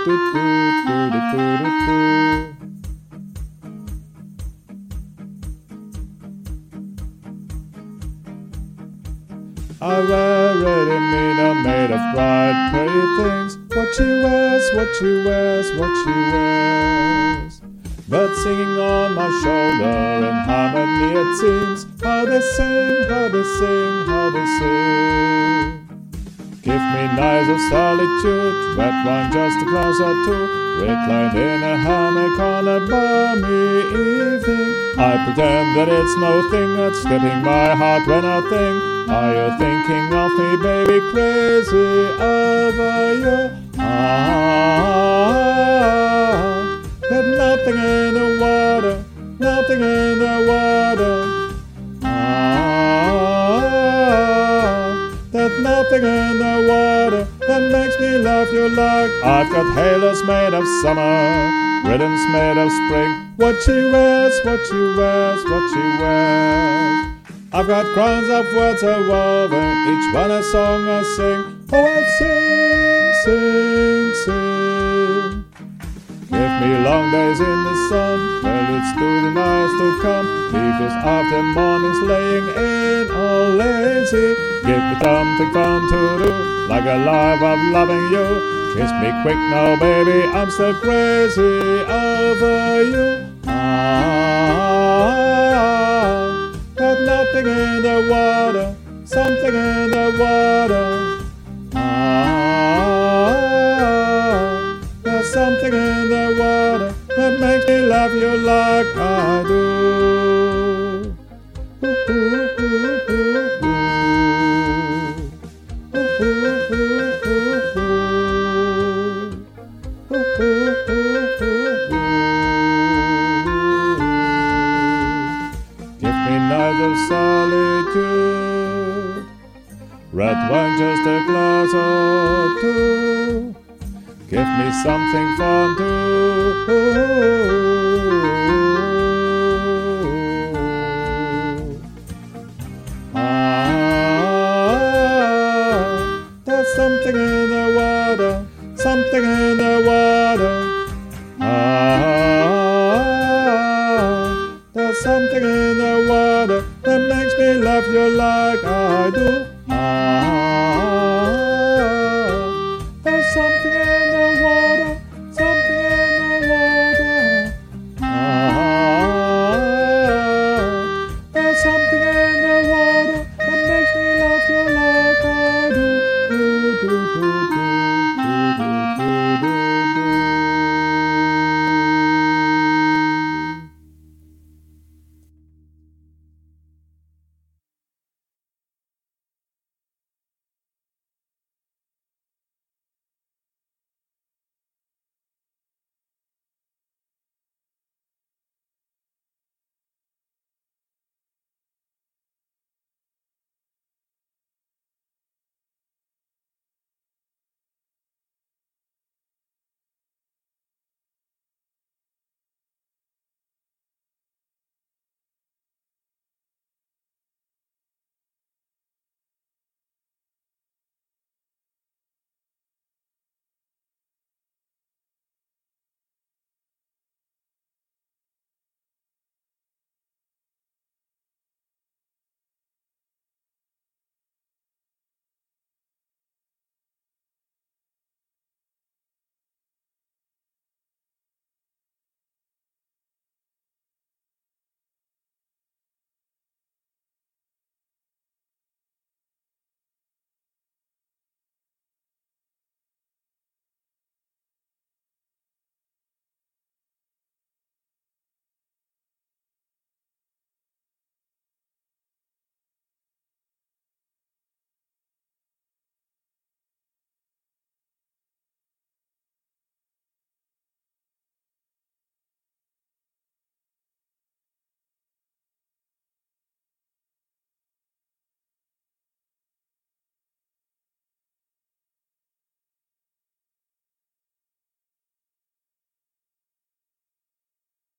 I wear ready made of bright, pretty things. What she wears, what she wears, what she wears. Birds singing on my shoulder in harmony it seems. How they sing, how they sing, how they sing. Give me nights of solitude, red wine just a glass or two. Reclined in a hammock on a balmy evening. I pretend that it's no thing that's slipping my heart when I think. Are you thinking of me, baby, crazy over you? There's nothing in the water, nothing in the water. There's nothing in the water that makes me love you like I've got halos made of summer, rhythms made of spring. What she wears, what she wears, what she wears. I've got crowns of words woven, each one a song I sing. Oh, I sing, sing, sing. Give me long days in the sun, well, it's to the nights to come. Leave us after mornings laying in all lazy. Give me something fun to do, like a life of loving you. Kiss me quick now, baby, I'm still crazy over you. There's nothing in the water, something in the water. There's something in the water that makes me love you like I do. Give me nights of solitude, red wine just a glass or two. Give me something fun to